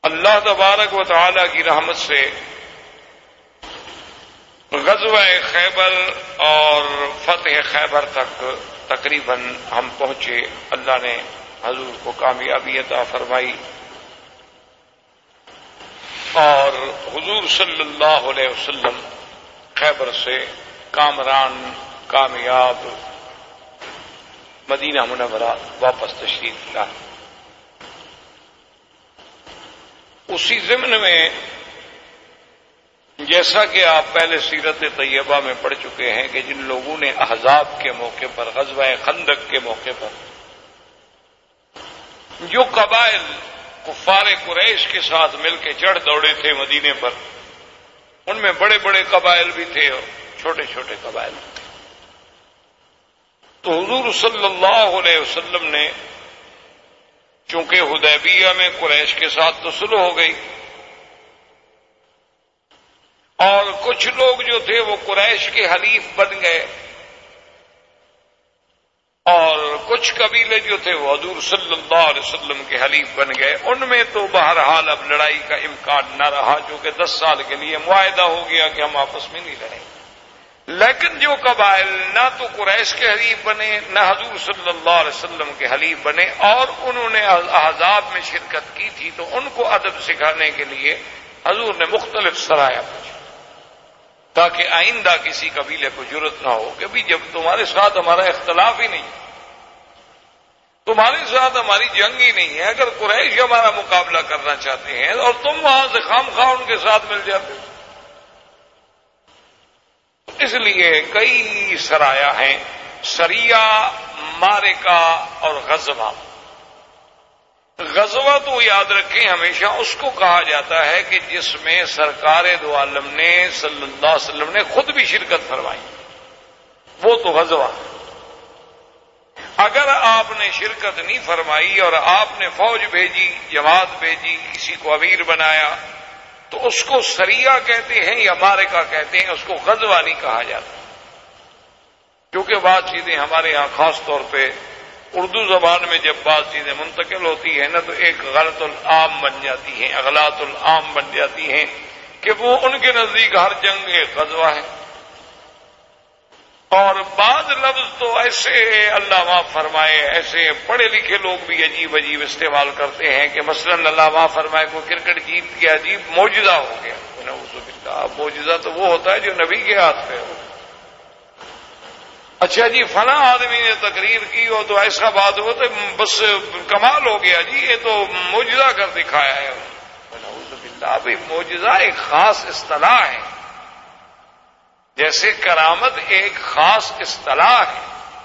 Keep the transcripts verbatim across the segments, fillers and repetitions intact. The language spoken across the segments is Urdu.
اللہ تبارک و تعالی کی رحمت سے غزوہ خیبر اور فتح خیبر تک تقریباً ہم پہنچے. اللہ نے حضور کو کامیابی عطا فرمائی اور حضور صلی اللہ علیہ وسلم خیبر سے کامران کامیاب مدینہ منورہ واپس تشریف لائے. اسی ضمن میں جیسا کہ آپ پہلے سیرت طیبہ میں پڑھ چکے ہیں کہ جن لوگوں نے احزاب کے موقع پر غزوہ خندق کے موقع پر جو قبائل کفار قریش کے ساتھ مل کے چڑھ دوڑے تھے مدینے پر، ان میں بڑے بڑے قبائل بھی تھے اور چھوٹے چھوٹے قبائل بھی تھے. تو حضور صلی اللہ علیہ وسلم نے چونکہ حدیبیہ میں قریش کے ساتھ تو صلح ہو گئی اور کچھ لوگ جو تھے وہ قریش کے حلیف بن گئے اور کچھ قبیلے جو تھے وہ حضور صلی اللہ علیہ وسلم کے حلیف بن گئے. ان میں تو بہرحال اب لڑائی کا امکان نہ رہا، چونکہ دس سال کے لیے معاہدہ ہو گیا کہ ہم آپس میں نہیں لڑیں. لیکن جو قبائل نہ تو قریش کے حلیف بنے نہ حضور صلی اللہ علیہ وسلم کے حلیف بنے اور انہوں نے احزاب میں شرکت کی تھی، تو ان کو ادب سکھانے کے لیے حضور نے مختلف سرایا پوچھا تاکہ آئندہ کسی قبیلے کو جرأت نہ ہو کہ بھی جب تمہارے ساتھ ہمارا اختلاف ہی نہیں، تمہارے ساتھ ہماری جنگ ہی نہیں ہے، اگر قریش ہمارا مقابلہ کرنا چاہتے ہیں اور تم وہاں سے خام خواہ ان کے ساتھ مل جاتے ہو. اس لیے کئی سرایا ہیں، سریہ، مارکہ اور غزوہ. غزوہ تو یاد رکھیں ہمیشہ اس کو کہا جاتا ہے کہ جس میں سرکار دو عالم نے صلی اللہ علیہ وسلم نے خود بھی شرکت فرمائی، وہ تو غزوہ. اگر آپ نے شرکت نہیں فرمائی اور آپ نے فوج بھیجی، جماعت بھیجی، کسی کو امیر بنایا، تو اس کو سریہ کہتے ہیں یا مارکہ کہتے ہیں، اس کو غزوہ نہیں کہا جاتا. کیونکہ بات چیزیں ہمارے ہاں خاص طور پہ اردو زبان میں جب بات چیزیں منتقل ہوتی ہیں نا تو ایک غلط العام بن جاتی ہیں، اغلاط العام بن جاتی ہیں کہ وہ ان کے نزدیک ہر جنگ ایک غزوہ ہے. اور بعض لفظ تو ایسے اللہ معاف فرمائے ایسے پڑھے لکھے لوگ بھی عجیب عجیب استعمال کرتے ہیں کہ مثلا اللہ معاف فرمائے کوئی کرکٹ جیت گیا، عجیب معجزہ ہو گیا. نعوذ باللہ، معجزہ تو وہ ہوتا ہے جو نبی کے ہاتھ پہ ہو. اچھا جی فلاں آدمی نے تقریر کی ہو تو ایسا بات ہو تو بس کمال ہو گیا جی، یہ تو معجزہ کر دکھایا ہے. نعوذ باللہ، بھائی معجزہ ایک خاص اصطلاح ہے، جیسے کرامت ایک خاص اصطلاح ہے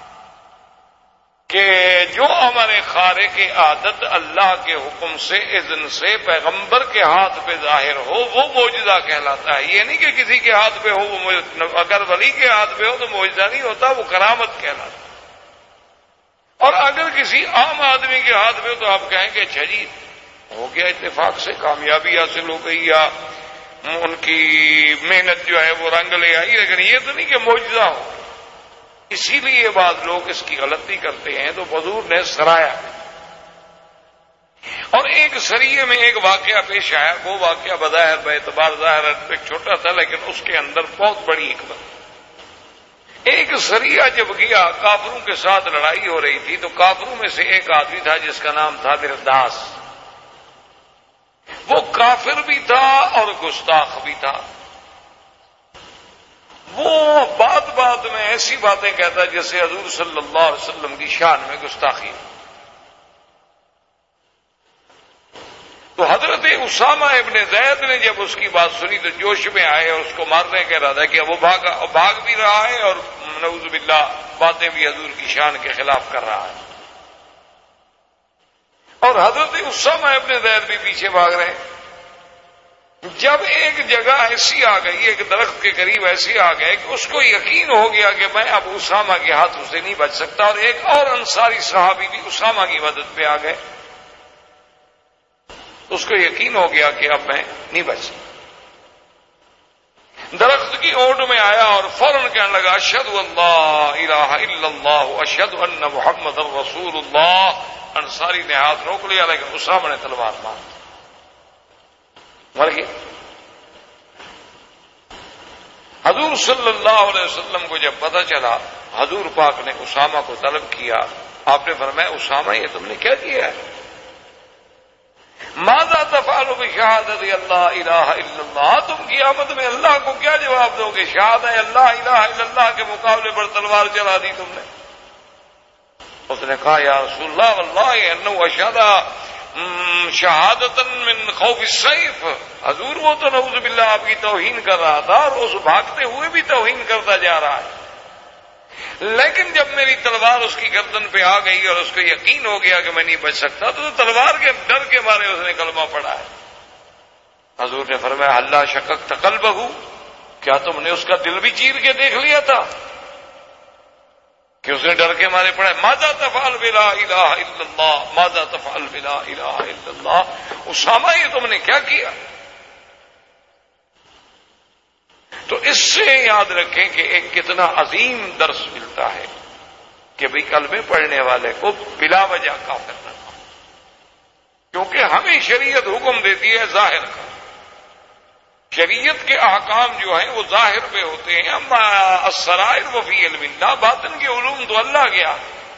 کہ جو ہمارے خارق عادت اللہ کے حکم سے اذن سے پیغمبر کے ہاتھ پہ ظاہر ہو وہ معجزہ کہلاتا ہے. یہ نہیں کہ کسی کے ہاتھ پہ ہو، وہ اگر ولی کے ہاتھ پہ ہو تو معجزہ نہیں ہوتا، وہ کرامت کہلاتا ہے. اور اگر کسی عام آدمی کے ہاتھ پہ ہو تو آپ کہیں گے اچھا جی ہو گیا، اتفاق سے کامیابی حاصل ہو گئی یا ان کی محنت جو ہے وہ رنگ لے آئی. لیکن یہ تو نہیں کہ معجزہ ہو. اسی لیے بعض لوگ اس کی غلطی کرتے ہیں. تو حضور نے سرایا اور ایک سریے میں ایک واقعہ پیش آیا. وہ واقعہ بظاہر باعتبار ظاہر ایک چھوٹا تھا لیکن اس کے اندر بہت بڑی حکمت. ایک سریہ جب گیا کافروں کے ساتھ لڑائی ہو رہی تھی تو کافروں میں سے ایک آدمی تھا جس کا نام تھا مرداس. وہ کافر بھی تھا اور گستاخ بھی تھا. وہ بات بات میں ایسی باتیں کہتا جیسے حضور صلی اللہ علیہ وسلم کی شان میں گستاخی. تو حضرت اسامہ ابن زید نے جب اس کی بات سنی تو جوش میں آئے اور اس کو مارنے کا ارادہ کیا. وہ بھاگا، بھاگ بھی رہا ہے اور نعوذ باللہ باتیں بھی حضور کی شان کے خلاف کر رہا ہے. اور حضرت اسامہ ابن زید بھی پیچھے بھاگ رہے ہیں. جب ایک جگہ ایسی آ گئی، ایک درخت کے قریب ایسی آ گئے کہ اس کو یقین ہو گیا کہ میں اب اسامہ کے ہاتھوں سے نہیں بچ سکتا، اور ایک اور انصاری صحابی بھی اسامہ کی مدد پہ آ گئے. اس کو یقین ہو گیا کہ اب میں نہیں بچ سکتا. درخت کی اوٹ میں آیا اور فوراً کہنے لگا اشہد ان لا الہ الا اللہ اشہد ان محمد رسول اللہ. انصاری نے ہاتھ روک لیا لیکن اسامہ نے تلوار مار. مر گیا۔ حضور صلی اللہ علیہ وسلم کو جب پتہ چلا، حضور پاک نے اسامہ کو طلب کیا، آپ نے فرمایا اسامہ یہ تم نے کیا کیا ہے؟ ماذا تفعل بشہادت اللہ الہ الا اللہ، تم قیامت میں اللہ کو کیا جواب دو گے؟ شہادت اللہ الہ الا اللہ کے مقابلے پر تلوار چلا دی تم نے۔ اس نے کہا یا رسول اللہ واللہ انہ اشہد شہادتا من خوف السیف، حضور وہ تو نعوذ باللہ آپ کی توہین کر رہا تھا اور اس بھاگتے ہوئے بھی توہین کرتا جا رہا ہے، لیکن جب میری تلوار اس کی گردن پہ آ گئی اور اس کو یقین ہو گیا کہ میں نہیں بچ سکتا تو تلوار کے ڈر کے مارے اس نے کلمہ پڑھا ہے۔ حضور نے فرمایا اللہ شککت قلبہ، کیا تم نے اس کا دل بھی چیر کے دیکھ لیا تھا کہ اس نے ڈر کے مارے پڑھا ہے؟ ماذا تفعل بلا الہ الا اللہ، ماذا تفعل بلا الہ الا اللہ، اسامہ یہ تم نے کیا کیا؟ تو اس سے یاد رکھیں کہ ایک کتنا عظیم درس ملتا ہے کہ بھئی کلمے پڑھنے والے کو بلا وجہ کافر نہ کرو، کیونکہ ہمیں شریعت حکم دیتی ہے ظاہر کا، شریعت کے احکام جو ہیں وہ ظاہر پہ ہوتے ہیں، اما السرائر وفی علم اللہ، باطن کے علوم تو اللہ گیا۔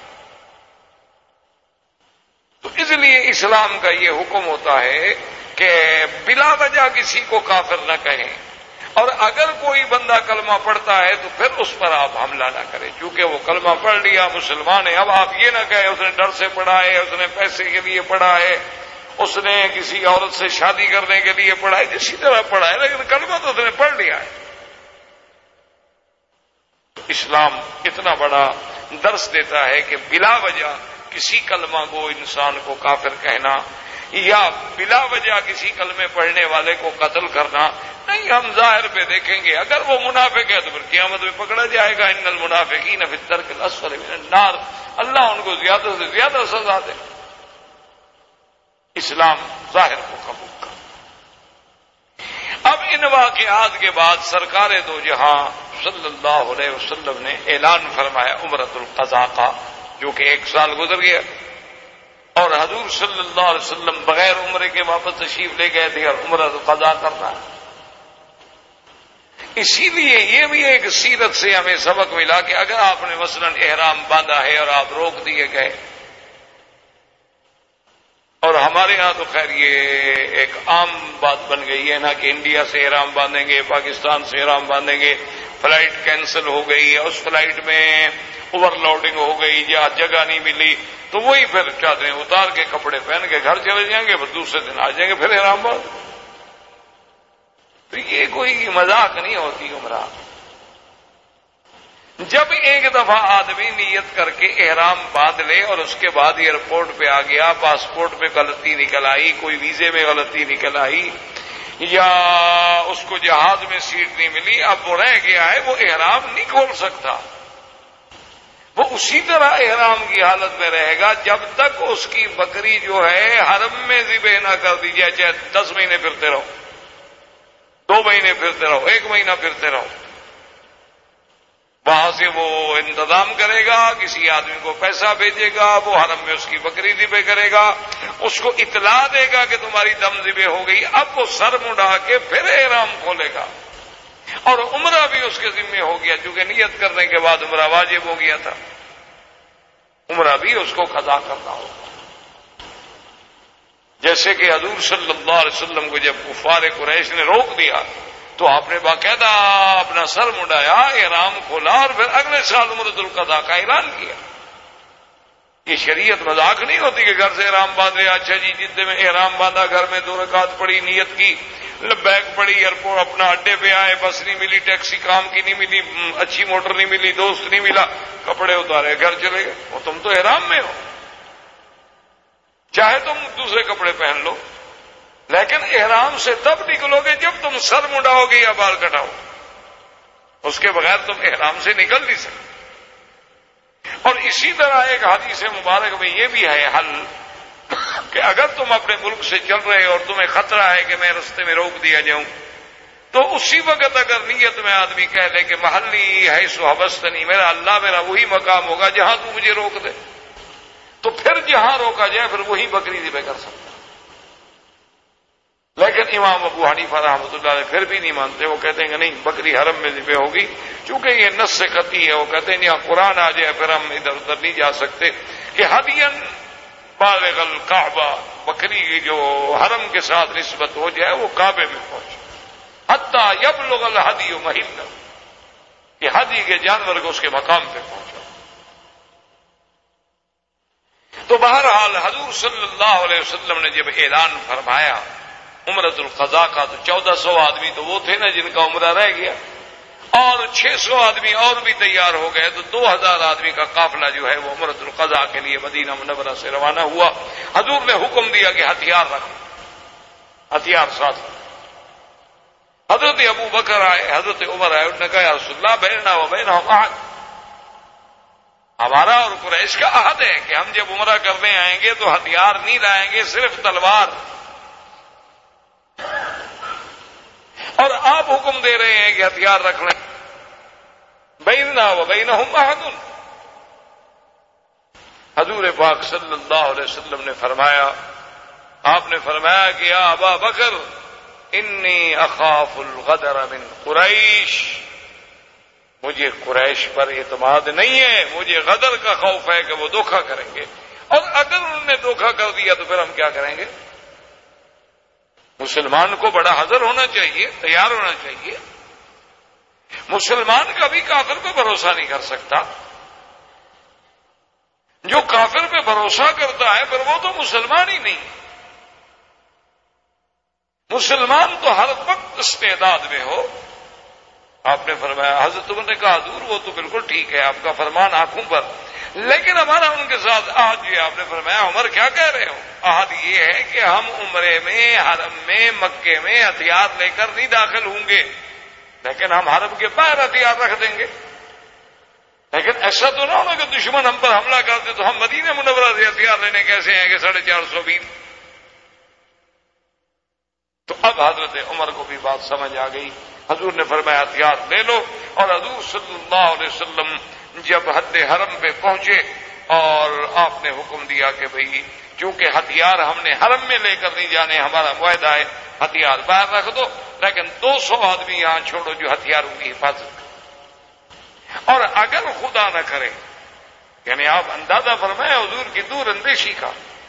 تو اس لیے اسلام کا یہ حکم ہوتا ہے کہ بلا وجہ کسی کو کافر نہ کہیں، اور اگر کوئی بندہ کلمہ پڑھتا ہے تو پھر اس پر آپ حملہ نہ کریں، چونکہ وہ کلمہ پڑھ لیا مسلمان ہے۔ اب آپ یہ نہ کہیں اس نے ڈر سے پڑھا ہے، اس نے پیسے کے لیے پڑھا ہے، اس نے کسی عورت سے شادی کرنے کے لیے پڑھا ہے، جسی طرح پڑھا ہے، لیکن کلمہ تو اس نے پڑھ لیا ہے۔ اسلام اتنا بڑا درس دیتا ہے کہ بلا وجہ کسی کلمہ کو انسان کو کافر کہنا یا بلا وجہ کسی کلمے پڑھنے والے کو قتل کرنا نہیں، ہم ظاہر پہ دیکھیں گے، اگر وہ منافق ہے تو پھر قیامت میں پکڑا جائے گا، ان المنافقین فی الدرک الاسفل من النار، اللہ ان کو زیادہ سے زیادہ سزا دے۔ اسلام ظاہر کو قبول کر۔ اب ان واقعات کے بعد سرکار دو جہاں صلی اللہ علیہ وسلم نے اعلان فرمایا عمرۃ القضاء کا، جو کہ ایک سال گزر گیا اور حضور صلی اللہ علیہ وسلم بغیر عمرے کے واپس تشریف لے گئے تھے اور عمرۃ القضاء کرنا ہے۔ اسی لیے یہ بھی ایک سیرت سے ہمیں سبق ملا کہ اگر آپ نے مثلا احرام باندھا ہے اور آپ روک دیے گئے، اور ہمارے ہاں تو خیر یہ ایک عام بات بن گئی ہے نا کہ انڈیا سے احرام باندھیں گے، پاکستان سے احرام باندھیں گے، فلائٹ کینسل ہو گئی، اس فلائٹ میں اوور لوڈنگ ہو گئی یا جگہ نہیں ملی تو وہی پھر چادریں اتار کے کپڑے پہن کے گھر چلے جائیں گے، پھر دوسرے دن آ جائیں گے پھر احرام باندھ۔ تو یہ کوئی مذاق نہیں ہوتی عمرہ۔ جب ایک دفعہ آدمی نیت کر کے احرام باندھ لے اور اس کے بعد ایئرپورٹ پہ آ گیا، پاسپورٹ میں غلطی نکل آئی، کوئی ویزے میں غلطی نکل آئی یا اس کو جہاز میں سیٹ نہیں ملی، اب وہ رہ گیا ہے، وہ احرام نہیں کھول سکتا، وہ اسی طرح احرام کی حالت میں رہے گا جب تک اس کی بکری جو ہے حرم میں ذبح نہ کر دی جائے، چاہے دس مہینے پھرتے رہو، دو مہینے پھرتے رہو، ایک مہینہ پھرتے رہو، وہاں سے وہ انتظام کرے گا، کسی آدمی کو پیسہ بھیجے گا، وہ حرم میں اس کی بکری ذبح کرے گا، اس کو اطلاع دے گا کہ تمہاری دم ذبح ہو گئی، اب وہ سر مڑا کے پھر احرام کھولے گا، اور عمرہ بھی اس کے ذمہ ہو گیا، چونکہ نیت کرنے کے بعد عمرہ واجب ہو گیا تھا، عمرہ بھی اس کو قضا کرنا ہوگا۔ جیسے کہ حضور صلی اللہ علیہ وسلم کو جب کفار قریش نے روک دیا تو آپ نے باقاعدہ اپنا سر مڈایا، احرام کھولا اور پھر اگلے سال عمرۃ القضاء کا اعلان کیا۔ یہ شریعت مذاق نہیں ہوتی کہ گھر سے احرام باندھ لیا، اچھا جی جدے میں احرام باندھا، گھر میں دو رکعت پڑھی، نیت کی، لبیک پڑھی، ایئرپورٹ اپنا اڈے پہ آئے، بس نہیں ملی، ٹیکسی کام کی نہیں ملی، اچھی موٹر نہیں ملی، دوست نہیں ملا، کپڑے اتارے گھر چلے گئے، اور تم تو احرام میں ہو، چاہے تم دوسرے کپڑے پہن لو، لیکن احرام سے تب نکلو گے جب تم سر مڈاؤ گے یا بال کٹاؤ، اس کے بغیر تم احرام سے نکل نہیں سکتے۔ اور اسی طرح ایک حدیث مبارک میں یہ بھی ہے حل کہ اگر تم اپنے ملک سے چل رہے اور تمہیں خطرہ ہے کہ میں رستے میں روک دیا جاؤں، تو اسی وقت اگر نیت میں آدمی کہہ لے کہ محلی ہے سو حبستنی، میرا اللہ میرا وہی مقام ہوگا جہاں تو مجھے روک دے، تو پھر جہاں روکا جائے پھر وہی بکری ذبح کر سکتا۔ لیکن امام ابو حنیفہ رحمۃ اللہ علیہ پھر بھی نہیں مانتے، وہ کہتے ہیں کہ نہیں بکری حرم میں ذبح ہوگی، چونکہ یہ نص قطعی ہے، وہ کہتے ہیں یہاں قرآن آ جائے پھر ہم ادھر ادھر نہیں جا سکتے کہ ہدین بالغ الکعبہ، بکری جو حرم کے ساتھ نسبت ہو جائے وہ کعبے میں پہنچے، حتی یبلغ الہدی محلہ، کہ ہدی کے جانور کو اس کے مقام پہ پہنچا۔ تو بہرحال حضور صلی اللہ علیہ وسلم نے جب اعلان فرمایا عمرۃ القضاء کا، تو چودہ سو آدمی تو وہ تھے نا جن کا عمرہ رہ گیا، اور چھ سو آدمی اور بھی تیار ہو گئے، تو دو ہزار آدمی کا قافلہ جو ہے وہ عمرۃ القضاء کے لیے مدینہ منورہ سے روانہ ہوا۔ حضور نے حکم دیا کہ ہتھیار رکھو، ہتھیار ساتھ۔ حضرت ابو بکر آئے، حضرت عمر آئے، انہوں نے کہا یا رسول اللہ بیننا و بینہم عہد، ہمارا اور قریش کا عہد ہے کہ ہم جب عمرہ کرنے آئیں گے تو ہتھیار نہیں لائیں گے، صرف تلوار، اور آپ حکم دے رہے ہیں کہ ہتھیار رکھ لیں۔ بیننا و بینہم عہد، حضور پاک صلی اللہ علیہ وسلم نے فرمایا، آپ نے فرمایا کہ یا ابا بکر انی اخاف الغدر من قریش، مجھے قریش پر اعتماد نہیں ہے، مجھے غدر کا خوف ہے کہ وہ دھوکہ کریں گے، اور اگر انہوں نے دھوکہ کر دیا تو پھر ہم کیا کریں گے؟ مسلمان کو بڑا حذر ہونا چاہیے، تیار ہونا چاہیے۔ مسلمان کبھی کافر پہ بھروسہ نہیں کر سکتا، جو کافر پہ بھروسہ کرتا ہے پھر وہ تو مسلمان ہی نہیں۔ مسلمان تو ہر وقت استعداد میں ہو۔ آپ نے فرمایا، حضرت عمر نے کہا حضور وہ تو بالکل ٹھیک ہے، آپ کا فرمان آنکھوں پر، لیکن ہمارا ان کے ساتھ عہد یہ، آپ نے فرمایا عمر کیا کہہ رہے ہو؟ عہد یہ ہے کہ ہم عمرے میں، حرم میں، مکے میں ہتھیار لے کر نہیں داخل ہوں گے، لیکن ہم حرم کے باہر ہتھیار رکھ دیں گے۔ لیکن ایسا تو نہ ہونا کہ دشمن ہم پر حملہ کرتے تو ہم مدینہ منورہ سے ہتھیار لینے کیسے آئیں گے ساڑھے چار سو بیس۔ تو اب حضرت عمر کو بھی بات سمجھ آ گئی، حضور نے فرمایا ہتھیار لے لو، اور حضور صلی اللہ علیہ وسلم جب حد حرم پہ پہنچے اور آپ نے حکم دیا کہ بھئی چونکہ ہتھیار ہم نے حرم میں لے کر نہیں جانے، ہمارا معاہدہ ہے ہتھیار باہر رکھ دو، لیکن دو سو آدمی یہاں چھوڑو جو ہتھیاروں کی حفاظت کریں، اور اگر خدا نہ کرے، یعنی آپ اندازہ فرمائیں حضور کی دور اندیشی کا،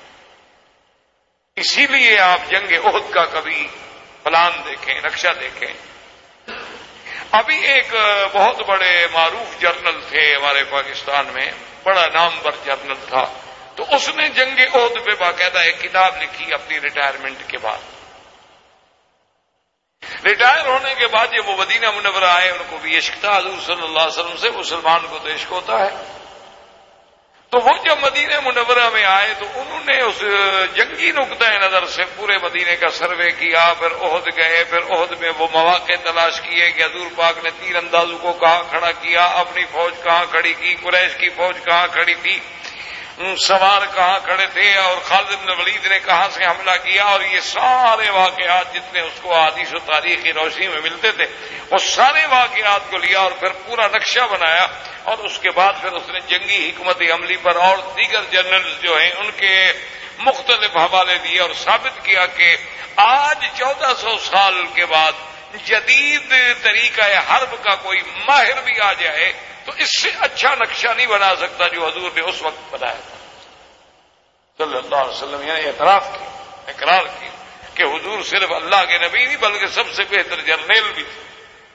اسی لیے آپ جنگ احد کا کبھی پلان دیکھیں، نقشہ دیکھیں۔ ابھی ایک بہت بڑے معروف جرنل تھے ہمارے پاکستان میں، بڑا نامور جرنل تھا، تو اس نے جنگ احد پہ باقاعدہ ایک کتاب لکھی اپنی ریٹائرمنٹ کے بعد۔ ریٹائر ہونے کے بعد جب وہ مدینہ منورہ آئے، ان کو بھی عشق تھا حضور صلی اللہ علیہ وسلم سے، مسلمان کو تو عشق ہوتا ہے، تو وہ جب مدینہ منورہ میں آئے تو انہوں نے اس جنگی نقطۂ نظر سے پورے مدینے کا سروے کیا، پھر احد گئے، پھر احد میں وہ مواقع تلاش کیے کہ حضور پاک نے تیر اندازوں کو کہاں کھڑا کیا، اپنی فوج کہاں کھڑی کی، قریش کی فوج کہاں کھڑی تھی، سوار کہاں کھڑے تھے، اور خالد بن ولید نے کہاں سے حملہ کیا، اور یہ سارے واقعات جتنے اس کو حدیث و تاریخ کی روشنی میں ملتے تھے، وہ سارے واقعات کو لیا اور پھر پورا نقشہ بنایا، اور اس کے بعد پھر اس نے جنگی حکمت عملی پر اور دیگر جنرلز جو ہیں ان کے مختلف حوالے دیے، اور ثابت کیا کہ آج چودہ سو سال کے بعد جدید طریقہ حرب کا کوئی ماہر بھی آ جائے تو اس سے اچھا نقشہ نہیں بنا سکتا جو حضور نے اس وقت بنایا تھا صلی اللہ علیہ وسلم۔ یعنی اعتراف کیا، اقرار کیا کہ حضور صرف اللہ کے نبی نہیں بلکہ سب سے بہتر جرنیل بھی تھے،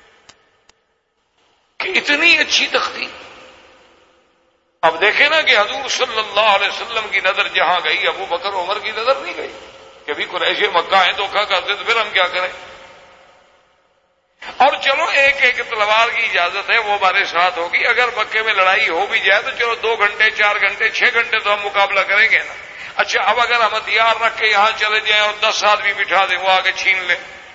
کہ اتنی اچھی تختی۔ اب دیکھیں نا کہ حضور صلی اللہ علیہ وسلم کی نظر جہاں گئی، ابو بکر عمر کی نظر نہیں گئی، کبھی قریش مکہ ہیں دھوکہ کرتے تو پھر ہم کیا کریں؟ اور چلو ایک ایک تلوار کی اجازت ہے، وہ ہمارے ساتھ ہوگی، اگر مکے میں لڑائی ہو بھی جائے تو چلو دو گھنٹے چار گھنٹے چھ گھنٹے تو ہم مقابلہ کریں گے نا۔ اچھا اب اگر ہم ہتھیار رکھ کے یہاں چلے جائیں اور دس آدمی بٹھا دیں، وہ آگے چھین لیں،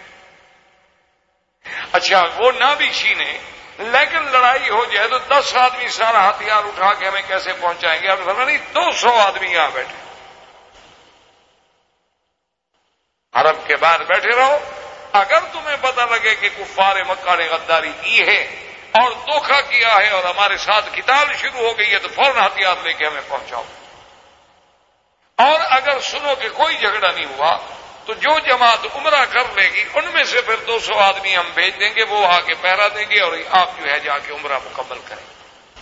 اچھا وہ نہ بھی چھینے لیکن لڑائی ہو جائے تو دس آدمی سارا ہتھیار اٹھا کے ہمیں کیسے پہنچائیں گے؟ آپ نے فرمایا نہیں، دو سو آدمی یہاں بیٹھے، حرم کے باہر بیٹھے رہو، اگر تمہیں پتہ لگے کہ کفار مکہ نے غداری کی ہے اور دھوکہ کیا ہے اور ہمارے ساتھ قتال شروع ہو گئی ہے تو فوراً ہتھیار لے کے ہمیں پہنچاؤ، اور اگر سنو کہ کوئی جھگڑا نہیں ہوا تو جو جماعت عمرہ کر لے گی ان میں سے پھر دو سو آدمی ہم بھیج دیں گے، وہ آ کے پہرا دیں گے اور آپ جو ہے جا کے عمرہ مکمل کریں گے۔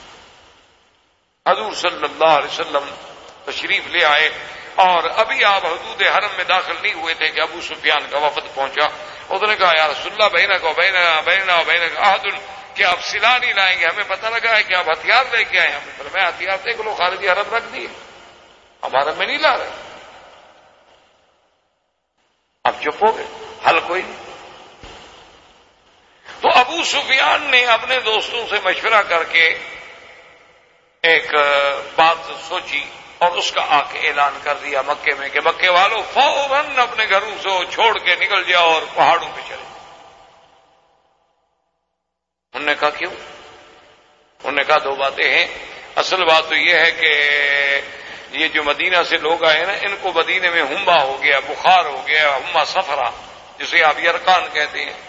حضور صلی اللہ علیہ وسلم تشریف لے آئے اور ابھی آپ حدود حرم میں داخل نہیں ہوئے تھے کہ ابو سفیان کا وفد پہنچا۔ اس نے کہا یا رسول اللہ بہنا کو بہنا بہنا بہنا عہد، کہ آپ سلا نہیں لائیں گے؟ ہمیں پتہ لگا ہے کہ آپ ہتھیار لے کے آئے ہیں۔ ہمیں فرمایا ہتھیار دیکھ لو، خارجی حرم رکھ دیے، ہمارا میں نہیں لا رہے۔ اب چپ ہو گئے، حل کوئی نہیں۔ تو ابو سفیان نے اپنے دوستوں سے مشورہ کر کے ایک بات سوچی اور اس کا آ کے اعلان کر دیا مکے میں کہ مکے والوں فوراً اپنے گھروں سے چھوڑ کے نکل جاؤ اور پہاڑوں پہ چلے۔ انہوں نے کہا کیوں؟ انہوں نے کہا دو باتیں ہیں۔ اصل بات تو یہ ہے کہ یہ جو مدینہ سے لوگ آئے نا، ان کو مدینے میں ہمبا ہو گیا، بخار ہو گیا، ہما سفرا جسے آپ یرقان کہتے ہیں۔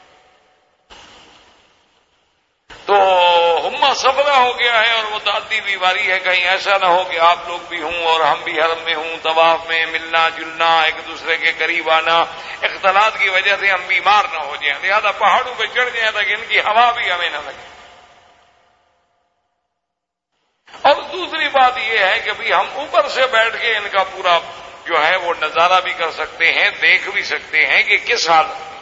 تو ہما سفرا ہو گیا ہے اور وہ تعدی بیماری ہے، کہیں ایسا نہ ہو کہ آپ لوگ بھی ہوں اور ہم بھی حرم میں ہوں، طواف میں ملنا جلنا، ایک دوسرے کے قریب آنا، اختلاط کی وجہ سے ہم بیمار نہ ہو جائیں، لہذا پہاڑوں پہ چڑھ جائیں تاکہ ان کی ہوا بھی ہمیں نہ لگے۔ اور دوسری بات یہ ہے کہ بھی ہم اوپر سے بیٹھ کے ان کا پورا جو ہے وہ نظارہ بھی کر سکتے ہیں، دیکھ بھی سکتے ہیں کہ کس حالت میں۔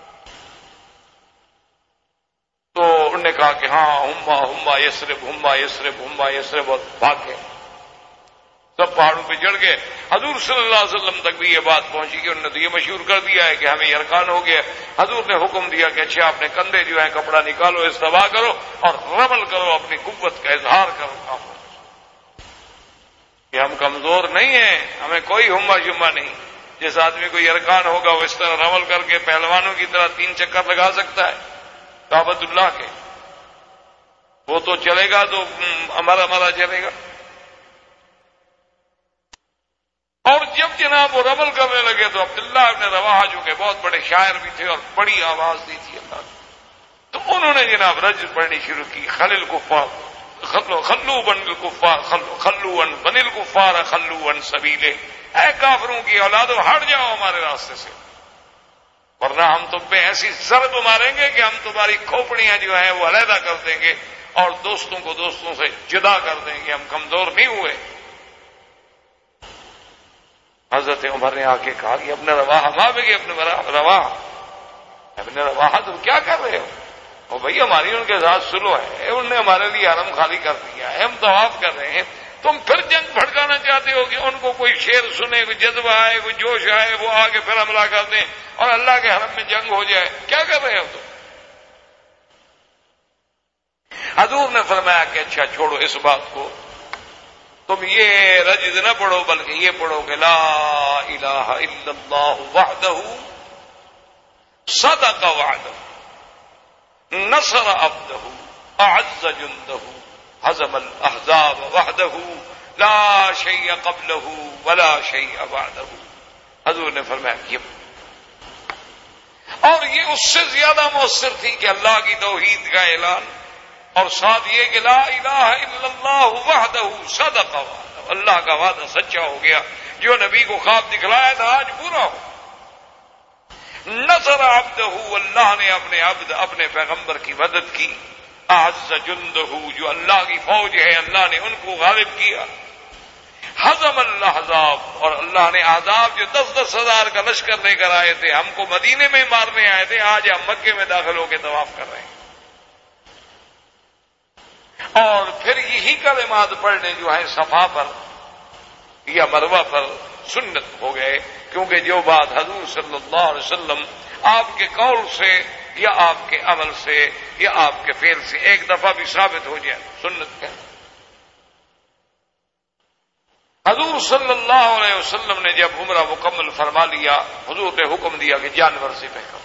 تو انہوں نے کہا کہ ہاں ہما ہما یسرب ہما یسرب ہما یسرب، اور بھاگ گئے، سب پہاڑوں پہ چڑھ گئے۔ حضور صلی اللہ علیہ وسلم تک بھی یہ بات پہنچی کہ انہوں نے تو یہ مشہور کر دیا ہے کہ ہمیں یرقان ہو گیا۔ حضور نے حکم دیا کہ اچھا اپنے کندھے جو ہیں کپڑا نکالو، استوا کرو اور رمل کرو، اپنی قوت کا اظہار کرو کام کہ ہم کمزور نہیں ہیں، ہمیں کوئی ہما جما نہیں۔ جس آدمی کو یرقان ہوگا وہ اس طرح رمل کر کے پہلوانوں کی طرح تین چکر لگا سکتا ہے کعبۃ اللہ کے، وہ تو چلے گا تو ہمارا ہمارا چلے گا۔ اور جب جناب وہ رمل کرنے لگے تو عبداللہ ابن رواحہ جو کہ بہت بڑے شاعر بھی تھے اور بڑی آواز دی تھی اللہ نے، تو انہوں نے جناب رجز پڑھنی شروع کی، خلل کفار خلو خلو بن الکفار خلو ان بن الکفار خلو ان سبیلے، اے کافروں کی اولادو ہٹ جاؤ ہمارے راستے سے، ورنہ ہم تم پہ ایسی ضرب ماریں گے کہ ہم تمہاری کھوپڑیاں جو ہیں وہ علیحدہ کر دیں گے اور دوستوں کو دوستوں سے جدا کر دیں گے، ہم کمزور نہیں ہوئے۔ حضرت عمر نے آ کے کہا کہ ابن رواحہ ماں بگے ابن رواحہ ابن رواحہ تم کیا کر رہے ہو؟ اور بھائی ہماری ان کے ساتھ سلو ہے، انہوں نے ہمارے لیے حرم خالی کر دیا ہے، ہم طواف کر رہے ہیں، تم پھر جنگ بھڑکانا چاہتے ہو کہ ان کو کوئی شعر سنے، کوئی جذبہ آئے، کوئی جوش آئے، وہ آگے پھر حملہ کر دیں اور اللہ کے حرم میں جنگ ہو جائے، کیا کر رہے ہو تم؟ حضور نے فرمایا کہ اچھا چھوڑو اس بات کو، تم یہ رجز نہ پڑھو بلکہ یہ پڑھو کہ لا الہ الا اللہ وحدہ صدق وعدہ نصر عبدہ اعز جندہ ہزم الاحزاب وحدہ لا شیء قبلہ ولا شیء بعدہ۔ حضور نے فرمایا یہ، اور یہ اس سے زیادہ مؤثر تھی کہ اللہ کی توحید کا اعلان اور ساتھ یہ کہ لا الہ الا اللہ وحدہ صدق وعدہ، اللہ کا وعدہ سچا ہو گیا، جو نبی کو خواب دکھلایا تھا آج پورا ہو۔ نصر عبدہ، اللہ نے اپنے عبد اپنے پیغمبر کی مدد کی، اعز جندہ، جو اللہ کی فوج ہے اللہ نے ان کو غالب کیا، ہزم الاحزاب، اور اللہ نے احزاب جو دس دس ہزار کا لشکر لے کر آئے تھے، ہم کو مدینے میں مارنے آئے تھے، آج ہم مکے میں داخل ہو کے طواف کر رہے ہیں۔ اور پھر یہی کلمات پڑھنے جو ہے صفا پر یا مروہ پر سنت ہو گئے، کیونکہ جو بات حضور صلی اللہ علیہ وسلم آپ کے قول سے یا آپ کے عمل سے یا آپ کے فعل سے ایک دفعہ بھی ثابت ہو جائے سنت ہے۔ حضور صلی اللہ علیہ وسلم نے جب عمرہ مکمل فرما لیا، حضور نے حکم دیا کہ جانور سے پہکو،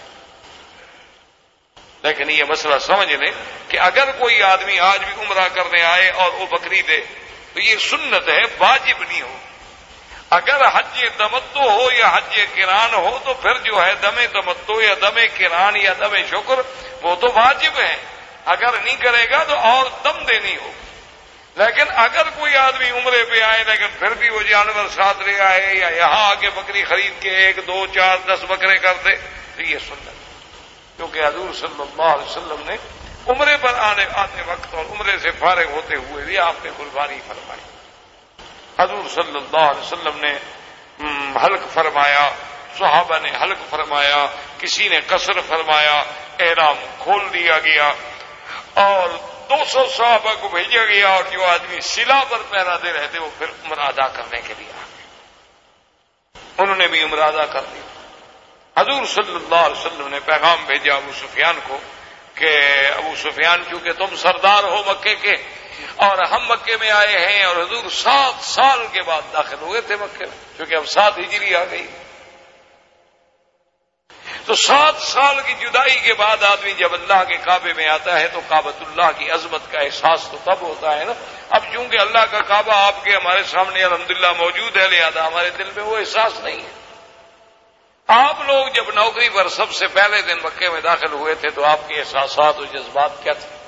لیکن یہ مسئلہ سمجھ لیں کہ اگر کوئی آدمی آج بھی عمرہ کرنے آئے اور وہ بکری دے تو یہ سنت ہے، واجب نہیں ہو۔ اگر حج تمتع ہو یا حج قران ہو تو پھر جو ہے دم تمتع یا دم قران یا دم شکر وہ تو واجب ہے، اگر نہیں کرے گا تو اور دم دینی ہو۔ لیکن اگر کوئی آدمی عمرے پہ آئے لیکن پھر بھی وہ جانور ساتھ لے آئے یا یہاں آ کے بکری خرید کے ایک دو چار دس بکرے کر دے تو یہ سنت، کیونکہ حضور صلی اللہ علیہ وسلم نے عمرے پر آنے آتے وقت اور عمرے سے فارغ ہوتے ہوئے بھی آپ نے قربانی فرمائی۔ حضور صلی اللہ علیہ وسلم نے حلق فرمایا، صحابہ نے حلق فرمایا، کسی نے قصر فرمایا، احرام کھول دیا گیا اور دو سو صحابہ کو بھیجا گیا، اور جو آدمی سلا پر پہرا دے رہے تھے وہ پھر عمرہ ادا کرنے کے لیے آ گئے، انہوں نے بھی عمرہ ادا کر دیا۔ حضور صلی اللہ علیہ وسلم نے پیغام بھیجا ابو سفیان کو کہ ابو سفیان چونکہ تم سردار ہو مکے کے اور ہم مکے میں آئے ہیں، اور حضور سات سال کے بعد داخل ہوئے تھے مکے میں، کیونکہ اب سات ہجری آ گئی، تو سات سال کی جدائی کے بعد آدمی جب اللہ کے کعبے میں آتا ہے تو کعبۃ اللہ کی عظمت کا احساس تو تب ہوتا ہے نا۔ اب چونکہ اللہ کا کعبہ آپ کے ہمارے سامنے الحمدللہ موجود ہے، لہذا ہمارے دل میں وہ احساس نہیں ہے۔ آپ لوگ جب نوکری پر سب سے پہلے دن مکے میں داخل ہوئے تھے تو آپ کے احساسات اور جذبات کیا تھے؟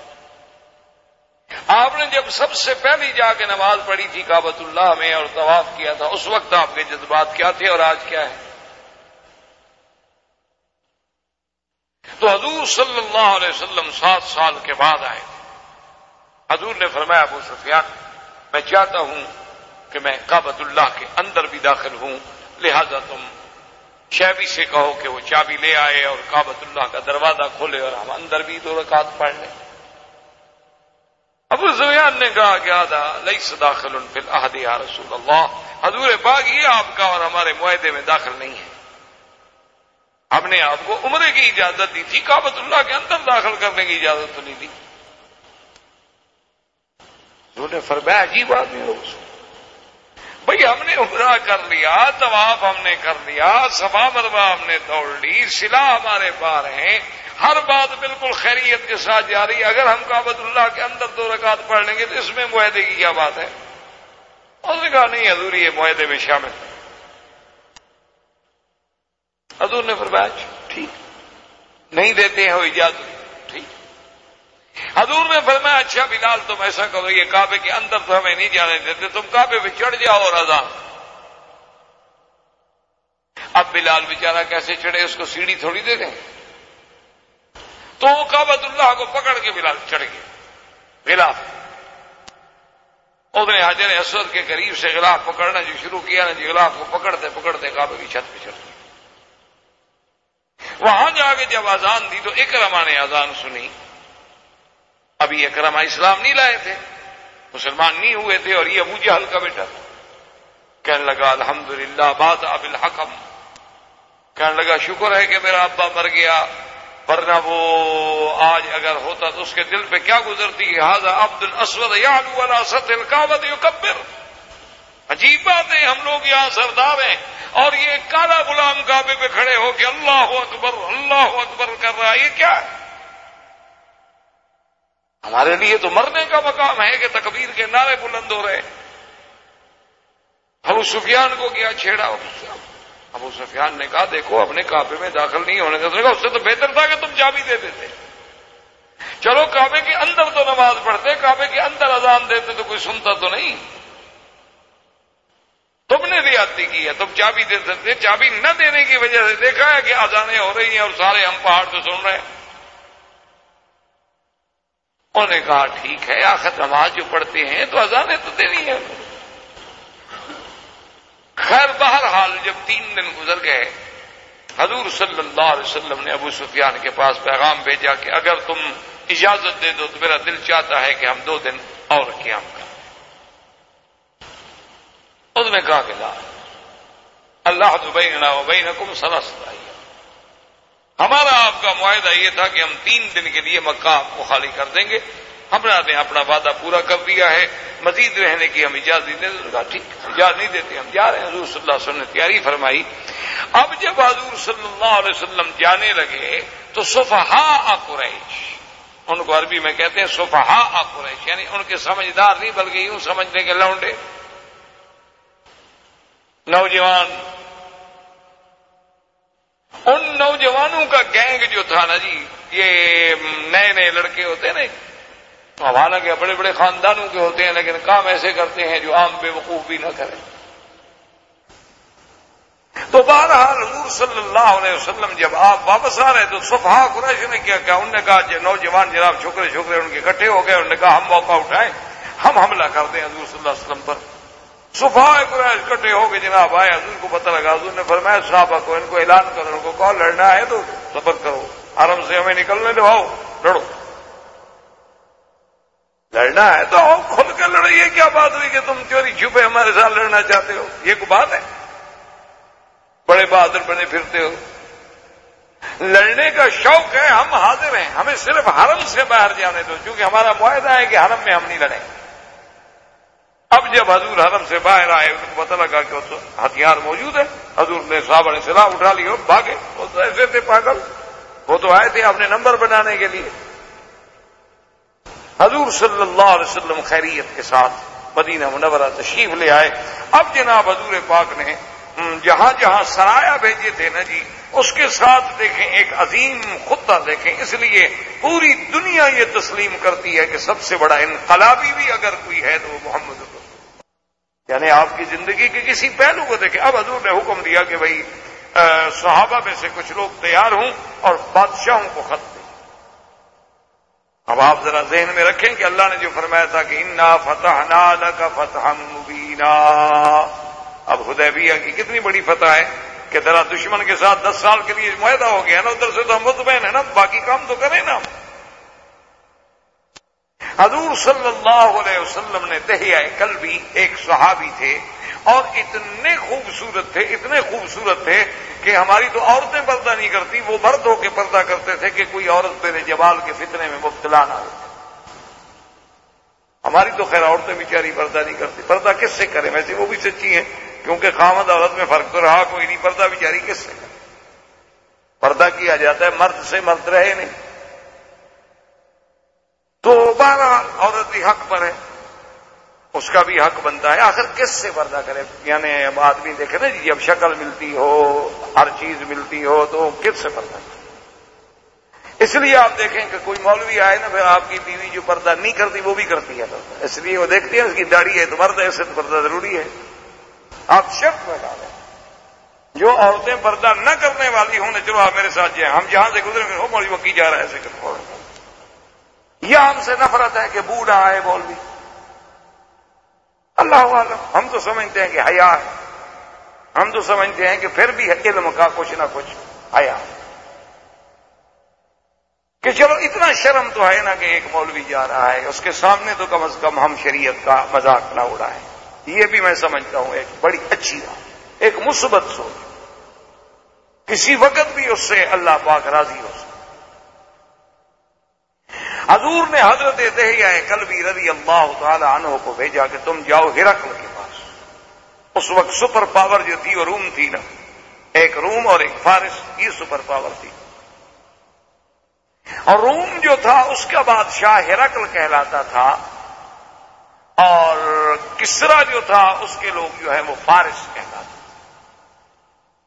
آپ نے جب سب سے پہلی جا کے نماز پڑھی تھی کعبۃ اللہ میں اور طواف کیا تھا، اس وقت آپ کے جذبات کیا تھے اور آج کیا ہے؟ تو حضور صلی اللہ علیہ وسلم سات سال کے بعد آئے۔ حضور نے فرمایا ابو سفیان میں چاہتا ہوں کہ میں کعبۃ اللہ کے اندر بھی داخل ہوں، لہذا تم شیبی سے کہو کہ وہ چابی لے آئے اور کعبۃ اللہ کا دروازہ کھولے اور ہم اندر بھی دو رکعت پڑھ لیں۔ ابو سفیان نے کہا کہ آدھا لیس داخل فی العہد یا رسول اللہ، حضور پاک یہ آپ کا اور ہمارے معاہدے میں داخل نہیں ہے، ہم نے آپ کو عمرے کی اجازت دی تھی، کعبۃ اللہ کے اندر داخل کرنے کی اجازت تو نہیں دی۔ انہوں نے فرمایا عجیب آدمی ہو بھئی، ہم نے عمرہ کر لیا، طواف ہم نے کر لیا، صفا مروا ہم نے توڑ لی، صلہ ہمارے پار ہیں، ہر بات بالکل خیریت کے ساتھ جاری، اگر ہم کعبۃ اللہ کے اندر دو رکعت پڑھ لیں گے تو اس میں معاہدے کی کیا بات ہے؟ اس نے کہا نہیں حضور یہ معاہدے میں شامل ہے۔ حضور نے فرمایا ٹھیک، نہیں دیتے ہیں وہ اجازت، ٹھیک۔ حضور نے فرمایا اچھا بلال تم ایسا کرو، یہ کعبے کے اندر تو ہمیں نہیں جانے دیتے، تم کعبے پہ چڑھ جاؤ اور اذان۔ اب بلال بیچارہ کیسے چڑھے، اس کو سیڑھی تھوڑی دے دیں، تو وہ کعبۃ اللہ کو پکڑ کے بلال چڑھ گئے، غلاف، اس نے حجر اسود کے قریب سے غلاف پکڑنا جو شروع کیا نا جی، غلاف کو پکڑتے پکڑتے کعبے کی چھت پہ چڑھ گئے۔ وہاں جا کے جب اذان دی تو اکرمہ نے اذان سنی، ابھی اکرمہ اسلام نہیں لائے تھے، مسلمان نہیں ہوئے تھے، اور یہ ابو جہل کا بیٹا تھا، کہنے لگا الحمدللہ بات اب الحکم، کہنے لگا شکر ہے کہ میرا ابا مر گیا، ورنہ وہ آج اگر ہوتا تو اس کے دل پہ کیا گزرتی کہ ھذا عبد الاسود یعلو علی سطح الکعبۃ یکبر۔ عجیب بات ہے، ہم لوگ یہاں سردار ہیں اور یہ کالا غلام کعبے پہ کھڑے ہو کے اللہ اکبر اللہ اکبر کر رہا ہے، یہ کیا ہے؟ ہمارے لیے تو مرنے کا مقام ہے کہ تکبیر کے نعرے بلند ہو رہے۔ ابو سفیان کو کیا چھیڑا؟ ابو سفیان نے کہا دیکھو اپنے کعبے میں داخل نہیں ہونے کا، اس سے تو بہتر تھا کہ تم چابی دے دیتے، چلو کعبے کے اندر تو نماز پڑھتے، کعبے کے اندر اذان دیتے تو کوئی سنتا تو نہیں، تم نے زیادتی کی ہے، تم چابی دے سکتے، چابی نہ دینے کی وجہ سے دیکھا ہے کہ اذانیں ہو رہی ہیں اور سارے ہم پہاڑ سے سن رہے ہیں۔ انہوں نے کہا ٹھیک ہے، آخر نماز جو پڑھتے ہیں تو اذانیں تو دینی ہے۔ خیر بہرحال جب تین دن گزر گئے، حضور صلی اللہ علیہ وسلم نے ابو سفیان کے پاس پیغام بھیجا کہ اگر تم اجازت دے دو تو میرا دل چاہتا ہے کہ ہم دو دن اور قیام کریں۔ اس نے کہا کہ لا اللہ بیننا و بینکم ثلاثۃ ایام، ہمارا آپ کا معاہدہ یہ تھا کہ ہم تین دن کے لیے مکہ آپ کو خالی کر دیں گے، ہم نے اپنا وعدہ پورا کر دیا ہے، مزید رہنے کی ہم اجازت نہیں دیتے۔ ٹھیک اجازت نہیں دیتے، ہم جا رہے ہیں۔ حضور صلی اللہ علیہ وسلم نے تیاری فرمائی۔ اب جب حضور صلی اللہ علیہ وسلم جانے لگے تو صفحاء قریش، ان کو عربی میں کہتے ہیں صفحاء قریش، یعنی ان کے سمجھدار نہیں بلکہ یوں سمجھنے کے لونڈے، نوجوان، ان نوجوانوں کا گینگ جو تھا نا جی، یہ نئے نئے لڑکے ہوتے نا، اب حالانکہ بڑے بڑے خاندانوں کے ہوتے ہیں لیکن کام ایسے کرتے ہیں جو عام بے وقوف بھی نہ کریں. تو بہرحال حضور صلی اللہ علیہ وسلم جب آپ واپس آ رہے تو صفحہ قریش نے کیا کیا انہوں نے کہا نوجوان جناب چھوکرے چھوکرے ان کے اکٹھے ہو گئے. انہوں نے کہا ہم موقع اٹھائیں, ہم حملہ کر دیں حضور صلی اللہ علیہ وسلم پر. صفحہ قریش اکٹھے ہو کے جناب آئے, حضور کو پتہ لگا. حضور نے فرمایا صحابہ کو ان کو اعلان کرو, ان کو کہو لڑنا ہے تو صبر کرو, حرم سے ہمیں نکلنے دو, آؤ لڑو. لڑنا ہے تو آؤ کھل کر لڑو. یہ کیا بات ہوئی کہ تم چوری چھپے ہمارے ساتھ لڑنا چاہتے ہو؟ یہ کوئی بات ہے؟ بڑے بہادر بنے پھرتے ہو. لڑنے کا شوق ہے, ہم حاضر ہیں, ہمیں صرف حرم سے باہر جانے دو, کیونکہ ہمارا معاہدہ ہے کہ حرم میں ہم نہیں لڑیں. اب جب حضور حرم سے باہر آئے ان کو پتہ لگا کہ ہتھیار موجود ہے. حضور نے صحابہ نے سلاح اٹھا لی اور بھاگے. وہ تو ایسے تھے پاگل, وہ تو آئے تھے اپنے نمبر بنانے کے لیے. حضور صلی اللہ علیہ وسلم خیریت کے ساتھ مدینہ منورہ تشریف لے آئے. اب جناب حضور پاک نے جہاں جہاں سرایا بھیجے تھے نا جی, اس کے ساتھ دیکھیں ایک عظیم خطہ دیکھیں. اس لیے پوری دنیا یہ تسلیم کرتی ہے کہ سب سے بڑا انقلابی بھی اگر کوئی ہے تو وہ محمد رسول, یعنی آپ کی زندگی کے کسی پہلو کو دیکھیں. اب حضور نے حکم دیا کہ بھائی صحابہ میں سے کچھ لوگ تیار ہوں اور بادشاہوں کو خط دیں. اب آپ ذرا ذہن میں رکھیں کہ اللہ نے جو فرمایا تھا کہ انا فتحنا لک فتحا مبینا. اب حدیبیہ کی کتنی بڑی فتح ہے کہ ذرا دشمن کے ساتھ دس سال کے لیے معاہدہ ہو گیا نا, ادھر سے تو ہم مطمئن ہیں نا, باقی کام تو کریں نا. حضور صلی اللہ علیہ وسلم نے دہیہ کلبی ایک صحابی تھے اور اتنے خوبصورت تھے, اتنے خوبصورت تھے کہ ہماری تو عورتیں پردہ نہیں کرتی, وہ مرد ہو کے پردہ کرتے تھے کہ کوئی عورت میرے جمال کے فتنے میں مبتلا نہ ہو. ہماری تو خیر عورتیں بیچاری پردہ نہیں کرتی. پردہ کس سے کریں؟ ویسے وہ بھی سچی ہیں, کیونکہ خامد عورت میں فرق تو رہا کوئی نہیں. پردہ بیچاری کس سے کرے؟ پردہ کیا جاتا ہے مرد سے, مرد رہے نہیں. تو بہرحال عورت بھی حق پر ہے, اس کا بھی حق بنتا ہے. آخر کس سے پردہ کرے؟ یعنی اب آدمی دیکھے نا جی, جب شکل ملتی ہو, ہر چیز ملتی ہو, تو کس سے پردہ کرے؟ اس لیے آپ دیکھیں کہ کوئی مولوی آئے نا, پھر آپ کی بیوی جو پردہ نہیں کرتی وہ بھی کرتی ہے پردہ. اس لیے وہ دیکھتی ہے اس کی داڑھی ہے تو مرد ہے, اسے تو پردہ ضروری ہے. آپ شرط میں ڈالیں جو عورتیں پردہ نہ کرنے والی ہوں, چلو آپ میرے ساتھ جائیں, ہم جہاں سے گزرے ہو مولوی وہ کی جا رہا ہے ایسے کرو. یا ہم سے نفرت ہے کہ بوڑھا آئے مولوی, اللہ عالم. ہم تو سمجھتے ہیں کہ حیا ہے, ہم تو سمجھتے ہیں کہ پھر بھی علم کا کچھ نہ کچھ حیا, کہ چلو اتنا شرم تو ہے نا کہ ایک مولوی جا رہا ہے, اس کے سامنے تو کم از کم ہم شریعت کا مذاق نہ اڑائیں. یہ بھی میں سمجھتا ہوں ایک بڑی اچھی بات, ایک مثبت سوچ. کسی وقت بھی اس سے اللہ پاک راضی ہو سکتا. حضور نے حضرت دہیہ کلبی رضی اللہ تعالی عنہ کو بھیجا کہ تم جاؤ ہرقل کے پاس. اس وقت سپر پاور جو تھی وہ روم تھی نا, ایک روم اور ایک فارس, یہ سپر پاور تھی. اور روم جو تھا اس کا بادشاہ ہرقل کہلاتا تھا, اور کسرا جو تھا اس کے لوگ جو ہے وہ فارس کہلاتے.